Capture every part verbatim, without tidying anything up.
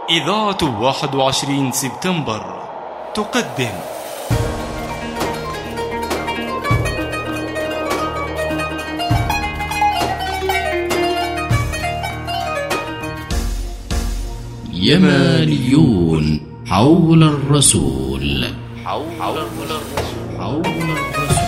إذاعة واحد وعشرين سبتمبر تقدم يمانيون حول الرسول حول الرسول حول الرسول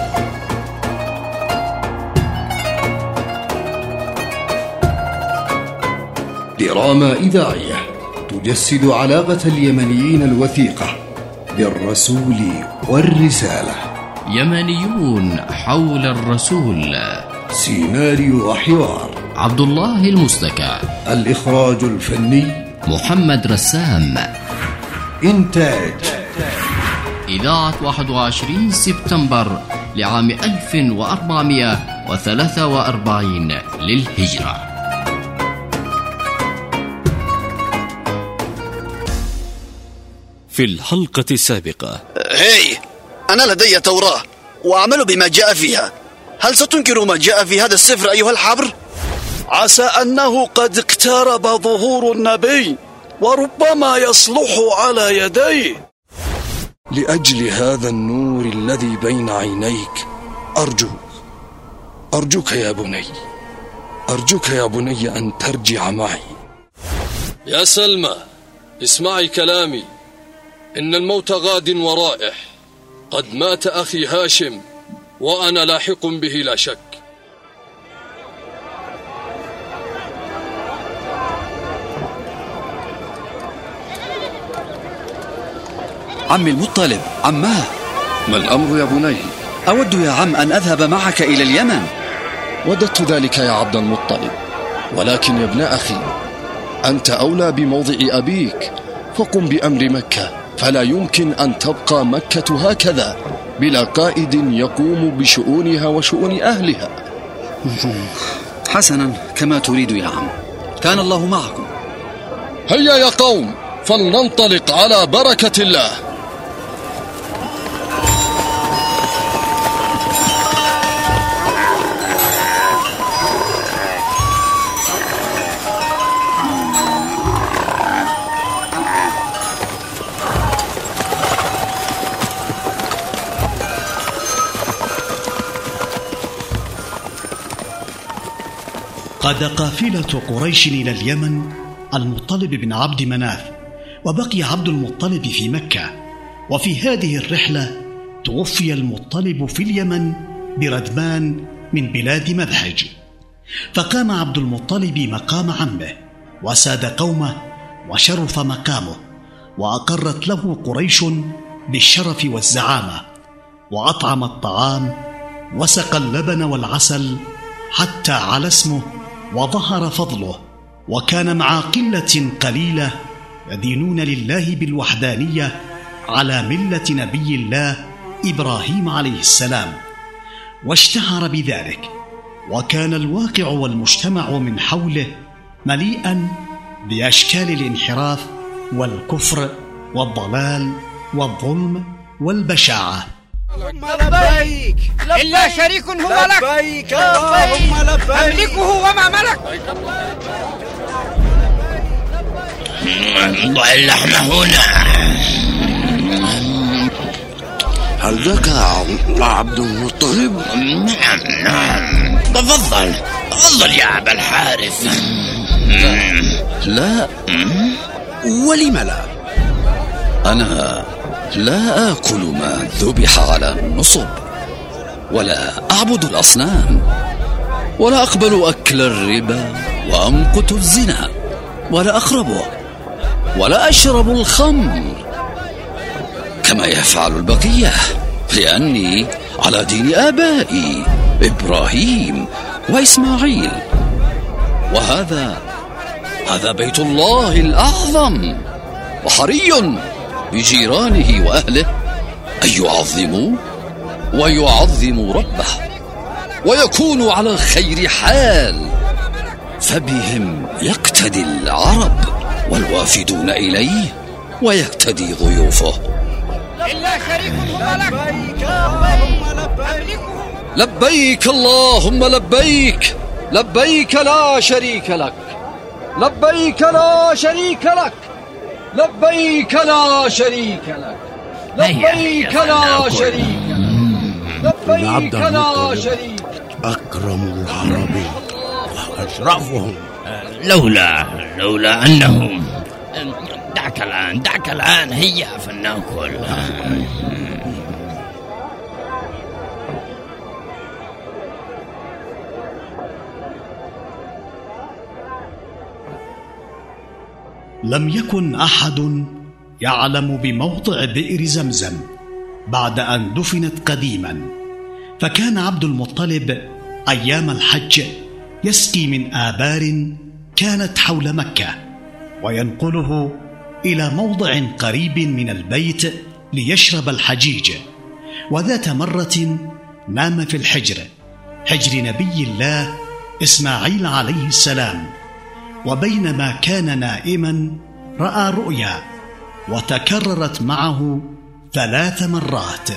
دراما إذاعية تجسد علاقة اليمنيين الوثيقة بالرسول والرسالة. يمانيون حول الرسول. سيناريو وحوار عبد الله المستكى. الإخراج الفني محمد رسام. إنتاج إذاعة واحد وعشرين سبتمبر لعام ألف وأربعمائة وثلاثة وأربعين للهجرة. في الحلقة السابقة: هاي، أنا لدي توراة وأعمل بما جاء فيها. هل ستنكر ما جاء في هذا السفر أيها الحبر؟ عسى أنه قد اقترب ظهور النبي وربما يصلح على يديه. لأجل هذا النور الذي بين عينيك أرجو أرجوك يا بني أرجوك يا بني أن ترجع معي. يا سلمى، اسمعي كلامي، إن الموت غاد ورائح. قد مات أخي هاشم وأنا لاحق به لا شك. عمي المطلب، عماه. ما الأمر يا بني؟ أود يا عم أن أذهب معك إلى اليمن. وددت ذلك يا عبد المطلب، ولكن يا ابن أخي، أنت أولى بموضع أبيك، فقم بأمر مكة، فلا يمكن أن تبقى مكة هكذا بلا قائد يقوم بشؤونها وشؤون أهلها. حسنا، كما تريد يا عم، كان الله معكم. هيا يا قوم، فلننطلق على بركة الله. قاد قافلة قريش إلى اليمن المطلب بن عبد مناف، وبقي عبد المطلب في مكة. وفي هذه الرحلة توفي المطلب في اليمن بردمان من بلاد مذهج، فقام عبد المطلب مقام عمه وساد قومه وشرف مقامه، وأقرت له قريش بالشرف والزعامة، وأطعم الطعام وسقى اللبن والعسل حتى على اسمه وظهر فضله. وكان مع قلة قليلة يدينون لله بالوحدانية على ملة نبي الله إبراهيم عليه السلام، واشتهر بذلك. وكان الواقع والمجتمع من حوله مليئا بأشكال الانحراف والكفر والضلال والظلم والبشاعة. لبيك إلا شريك هو لك، لبيك اللهم لبيك، أملكه وما ملك. ضع اللحم هنا. هل ذاك عبد المطلب؟ نعم نعم، تفضل تفضل يا أبا الحارث. لا، ولم لا؟ أنا لا آكل ما ذبح على النصب، ولا أعبد الأصنام، ولا أقبل أكل الربا، وأمقت الزنا، ولا أقربه، ولا أشرب الخمر كما يفعل البقية، لأني على دين آبائي إبراهيم وإسماعيل. وهذا هذا بيت الله الأعظم، وحري بجيرانه وأهله أن يعظموا ويعظموا ربه ويكونوا على خير حال، فبهم يقتدي العرب والوافدون إليه ويقتدي ضيوفه. إلا شريك هو لك، لبيك اللهم لبيك، لبيك لا شريك لك، لبيك لا شريك لك، لبيك لا شريك لك، لبيك لا شريك لك، لبيك لا شريك لك. أكرم العرب وأشرفهم. لولا لولا أنهم. دعك الآن دعك الآن، هيا فلنأكل. لم يكن أحد يعلم بموضع بئر زمزم بعد أن دفنت قديما، فكان عبد المطلب أيام الحج يسقي من آبار كانت حول مكة وينقله إلى موضع قريب من البيت ليشرب الحجيج. وذات مرة نام في الحجر، حجر نبي الله إسماعيل عليه السلام، وبينما كان نائما رأى رؤيا وتكررت معه ثلاث مرات.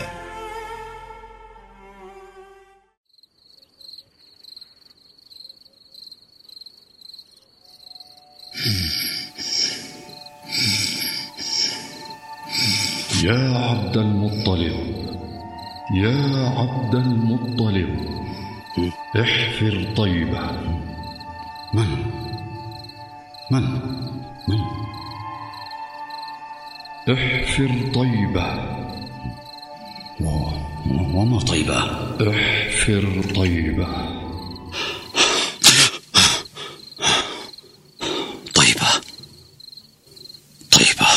يا عبد المطلب، يا عبد المطلب، احفر طيبة. من؟ من؟ من؟ احفر طيبة. وما طيبة؟ احفر طيبة. طيبة طيبة.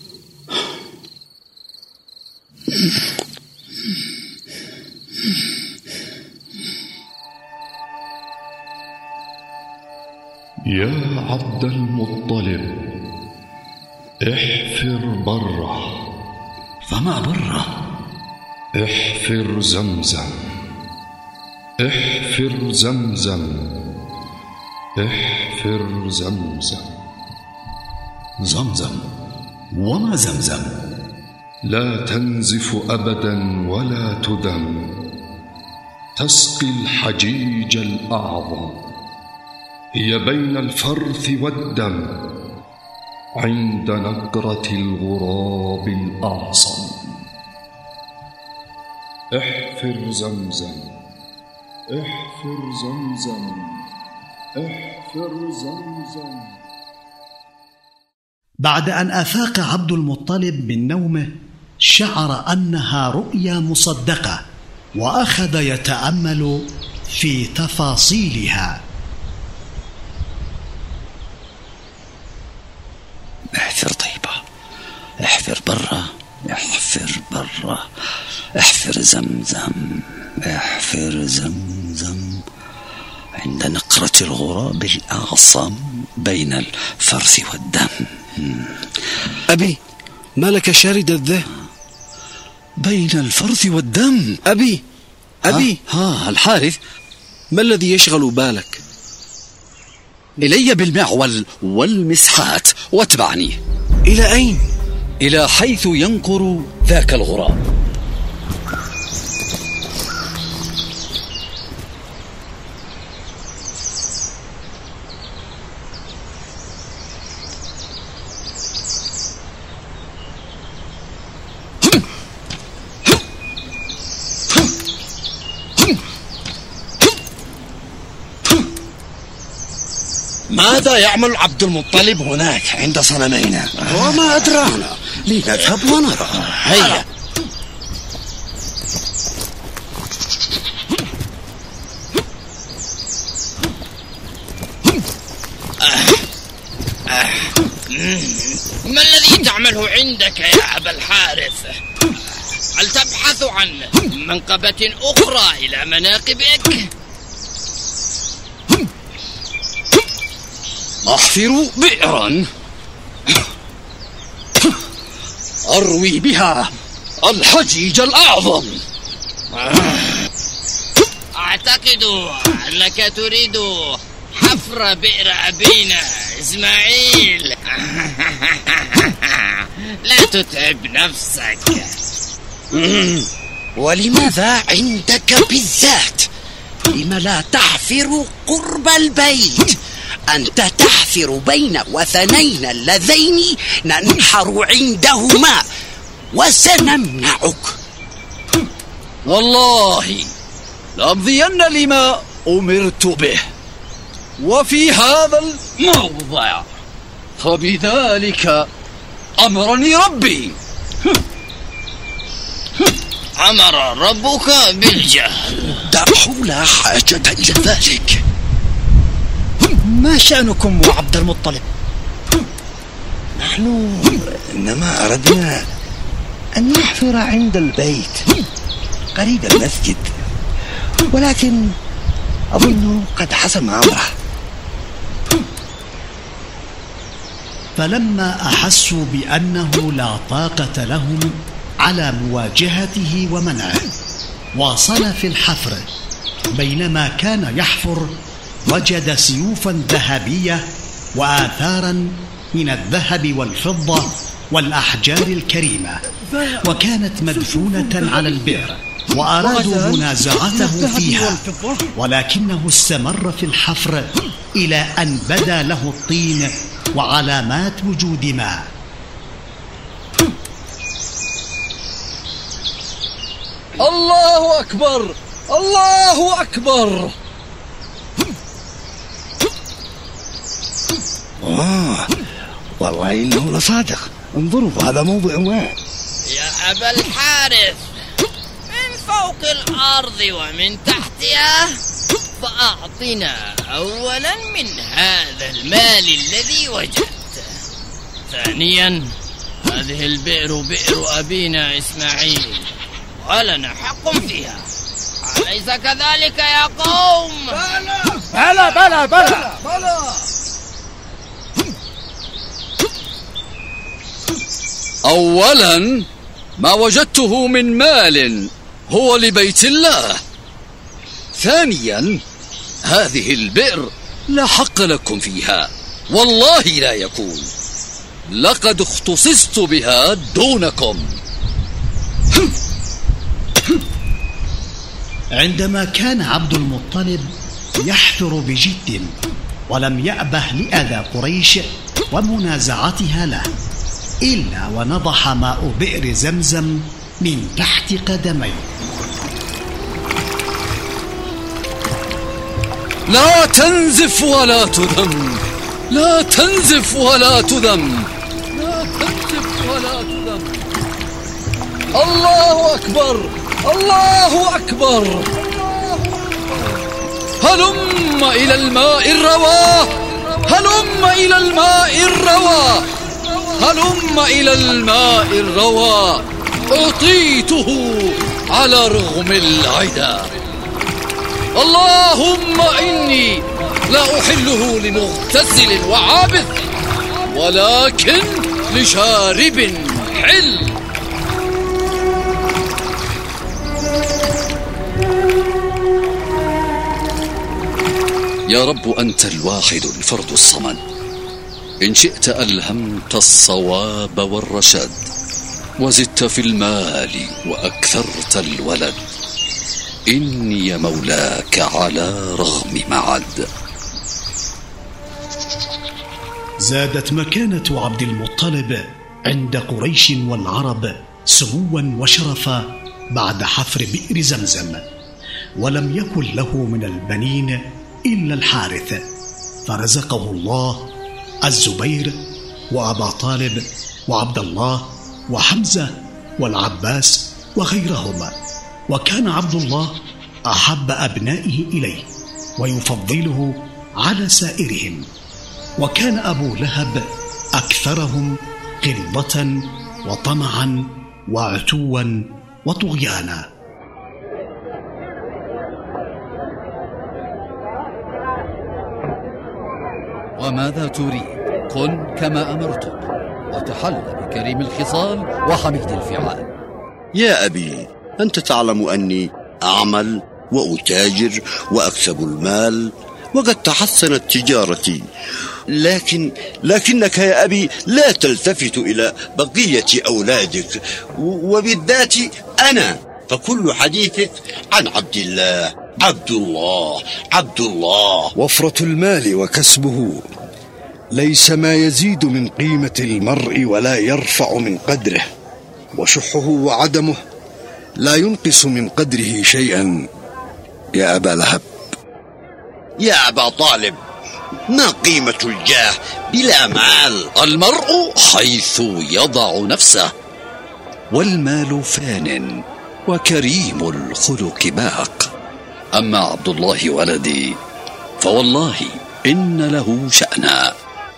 يا عبد المطلب، احفر بره. فما بره؟ احفر زمزم، احفر زمزم، احفر زمزم. زمزم؟ وما زمزم؟ لا تنزف أبدا ولا تدم، تسقي الحجيج الأعظم، هي بين الفرث والدم، عند نقرة الغراب الأعصم. احفر زمزم، احفر زمزم، احفر زمزم. بعد أن أفاق عبد المطلب من نومه شعر أنها رؤيا مصدقة، وأخذ يتأمل في تفاصيلها. احفر طيبة، احفر برا، احفر برا، احفر زمزم، احفر زمزم، عند نقرة الغراب الأعصم، بين الفرث والدم. أبي، ما لك شارد الذهن؟ بين الفرث والدم. أبي أبي ها, ها الحارث، ما الذي يشغل بالك؟ إلي بالمعول والمسحات واتبعني. إلى أين؟ إلى حيث ينقر ذاك الغراب. ماذا يعمل عبد المطلب هناك عند صنمينا؟ وما أدرانا، لنذهب ونرى. هيا. ما الذي تعمله عندك يا أبا الحارث؟ هل تبحث عن منقبة أخرى إلى مناقبك؟ أحفر بئرا أروي بها الحجيج الأعظم. أعتقد أنك تريد حفر بئر أبينا إسماعيل. لا تتعب نفسك. ولماذا عندك بالذات؟ لم لا تحفر قرب البيت أنت تحفر بين وثنين اللذين ننحر عندهما وسنمنعك. والله لأمضين لما أمرت به وفي هذا الموضع، فبذلك أمرني ربي. أمر ربك بالجهل. دعه، لا حاجة إلى ذلك. ما شأنكم وعبد المطلب؟ نحن إنما أردنا أن نحفر عند البيت قريب المسجد، ولكن أظن قد حسم أمره. فلما أحسوا بأنه لا طاقة لهم على مواجهته ومنعه، واصل في الحفر. بينما كان يحفر وجد سيوفا ذهبية وآثارا من الذهب والفضة والأحجار الكريمة، وكانت مدفونة على البئر، وأرادوا منازعته فيها، ولكنه استمر في الحفر إلى أن بدا له الطين وعلامات وجود ماء. الله أكبر، الله أكبر. آه والله إنه لصادق. انظروا، هذا موضع ماء. يا أبا الحارث، من فوق الأرض ومن تحتها، فأعطنا أولا من هذا المال الذي وجدته. ثانيا، هذه البئر بئر أبينا إسماعيل، ولنا حق فيها، أليس كذلك يا قوم؟ بلى بلى بلى بلى. أولا، ما وجدته من مال هو لبيت الله. ثانيا، هذه البئر لا حق لكم فيها، والله لا يكون، لقد اختصصت بها دونكم. عندما كان عبد المطلب يحفر بجد ولم يأبه لأذى قريش ومنازعتها له، إلا ونضح ماء بئر زمزم من تحت قدميه. لا تنزف ولا تذم، لا تنزف ولا تذم، لا تنزف ولا تذم. الله أكبر، الله أكبر. هلم إلى الماء الرواه، هلم إلى الماء الرواه، هلم إلى الماء الرواه. أعطيته على رغم العدا. اللهم إني لا أحله لمغتسل وعابث، ولكن لشارب حل. يا رب، أنت الواحد الفرد الصمد، إن شئت ألهمت الصواب والرشاد، وزدت في المال وأكثرت الولد. إني مولاك على رغم معد. زادت مكانة عبد المطلب عند قريش والعرب سموا وشرفا بعد حفر بئر زمزم، ولم يكن له من البنين إلا الحارث، فرزقه الله الزبير وأبا طالب وعبد الله وحمزة والعباس وغيرهما. وكان عبد الله أحب أبنائه إليه ويفضله على سائرهم، وكان أبو لهب أكثرهم غلظة وطمعا وعتوا وطغيانا. وماذا تريد؟ كن كما أمرتك، وتحل بكريم الخصال وحميد الفعال. يا أبي، أنت تعلم أني أعمل وأتاجر وأكسب المال، وقد تحسنت تجارتي، لكن لكنك يا أبي لا تلتفت إلى بقية أولادك، وبالذات أنا، فكل حديثك عن عبد الله عبد الله عبد الله. وفرة المال وكسبه ليس ما يزيد من قيمة المرء ولا يرفع من قدره، وشحه وعدمه لا ينقص من قدره شيئا يا أبا لهب. يا أبا طالب، ما قيمة الجاه بلا مال؟ المرء حيث يضع نفسه، والمال فان وكريم الخلق باق. أما عبد الله ولدي فوالله إن له شأنا.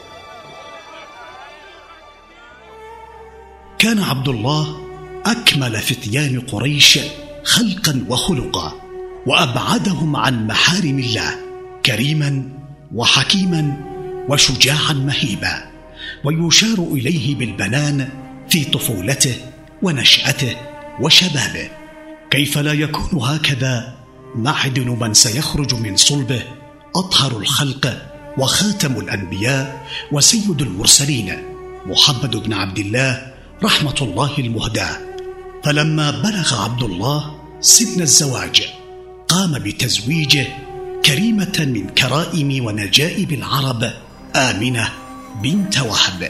كان عبد الله أكمل فتيان قريش خلقا وخلقا، وأبعدهم عن محارم الله، كريما وحكيما وشجاعا مهيبا، ويشار إليه بالبنان في طفولته ونشأته وشبابه. كيف لا يكون هكذا معدن من سيخرج من صلبه أطهر الخلق وخاتم الأنبياء وسيد المرسلين، محمد بن عبد الله رحمة الله المهداة. فلما بلغ عبد الله سن الزواج قام بتزويجه كريمة من كرائم ونجائب العرب، آمنة بنت وهب.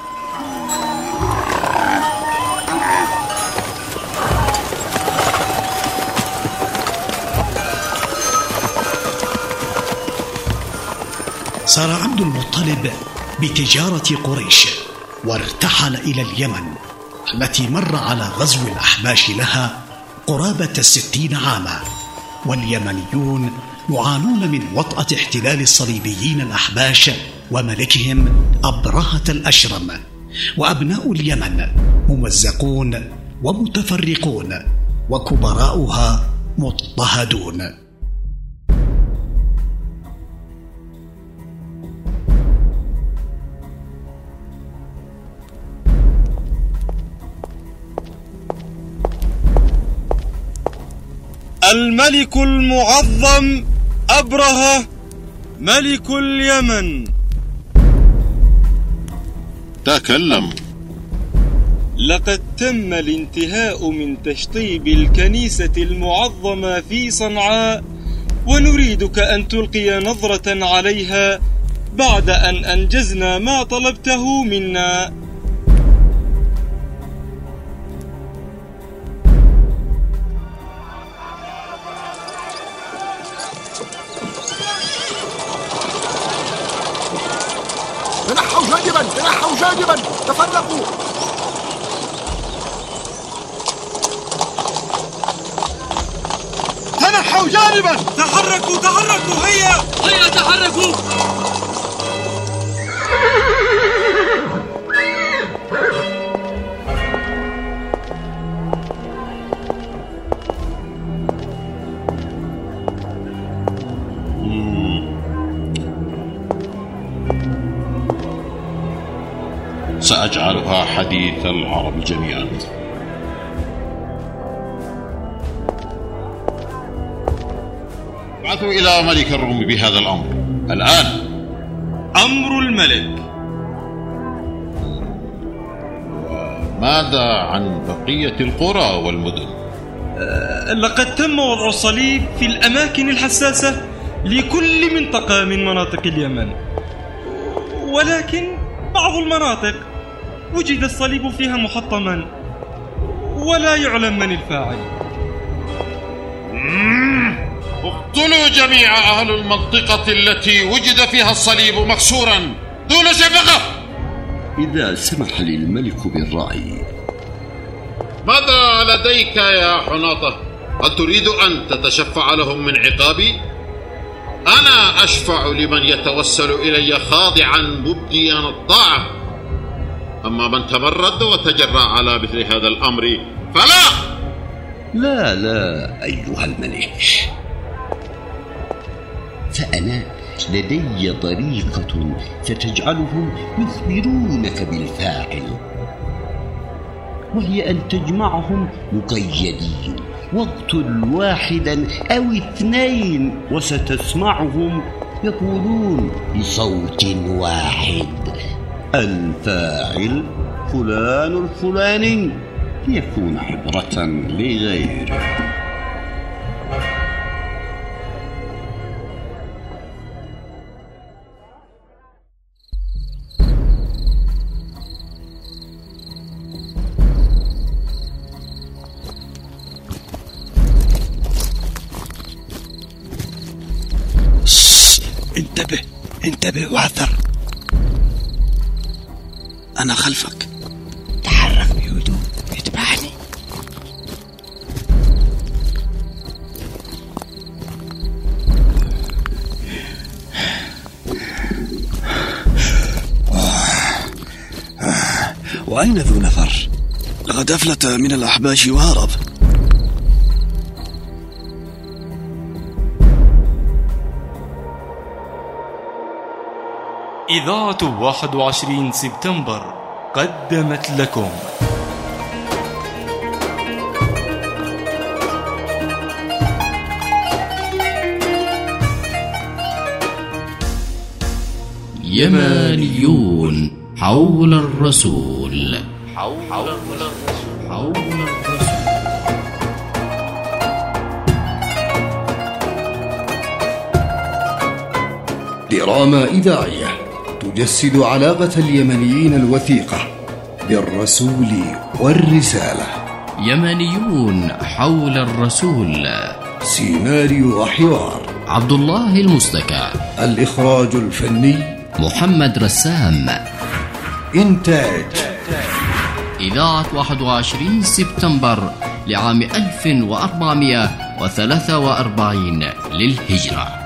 سار عبد المطلب بتجارة قريش وارتحل إلى اليمن، التي مر على غزو الأحباش لها قرابة الستين عاما، واليمنيون يعانون من وطأة احتلال الصليبيين الأحباش وملكهم أبرهة الأشرم. وأبناء اليمن ممزقون ومتفرقون، وكبراؤها مضطهدون. الملك المعظم أبرهة ملك اليمن. تكلم. لقد تم الانتهاء من تشطيب الكنيسة المعظمة في صنعاء، ونريدك أن تلقي نظرة عليها بعد أن أنجزنا ما طلبته منا. تنحوا جانبا تنحوا جانبا تفرقوا. تنحوا جانبا. تحركوا تحركوا. هيا هيا تحركوا. سأجعلها حديث العرب جميعا. ابعثوا إلى ملك الروم بهذا الأمر الآن. أمر الملك. وماذا عن بقية القرى والمدن؟ أه لقد تم وضع الصليب في الأماكن الحساسة لكل منطقة من مناطق اليمن، ولكن بعض المناطق وجد الصليب فيها محطما ولا يعلم من الفاعل. اقتلوا جميع أهل المنطقة التي وجد فيها الصليب مكسورا دون شفقة. إذا سمح للملك بالرأي. ماذا لديك يا حناطة؟ هل تريد أن تتشفع لهم من عقابي؟ أنا أشفع لمن يتوسل إلي خاضعا مبديا الطاعة، أما من تمرد وتجرأ على مثل هذا الأمر فلا. لا لا أيها الملك، فأنا لدي طريقة ستجعلهم يخبرونك بالفاعل، وهي أن تجمعهم مقيدين واقتل واحدا أو اثنين، وستسمعهم يقولون بصوت واحد: الفاعل فلان الفلاني، ليكون عبرة لغيره. انتبه واحذر. أنا خلفك. تحرك بهدوء، اتبعني. وأين ذو نفر؟ لقد أفلت من الأحباش وهرب. إذاعة واحد وعشرين سبتمبر قدمت لكم يمانيون حول الرسول. حول الرسول. حول الرسول. دراما إذاعية تجسد علاقة اليمنيين الوثيقة بالرسول والرسالة. يمنيون حول الرسول. سيناريو وحوار عبد الله المستكى. الإخراج الفني محمد رسام. إنتاج إذاعة واحد وعشرين سبتمبر لعام ألف وأربعمائة وثلاثة وأربعين للهجرة.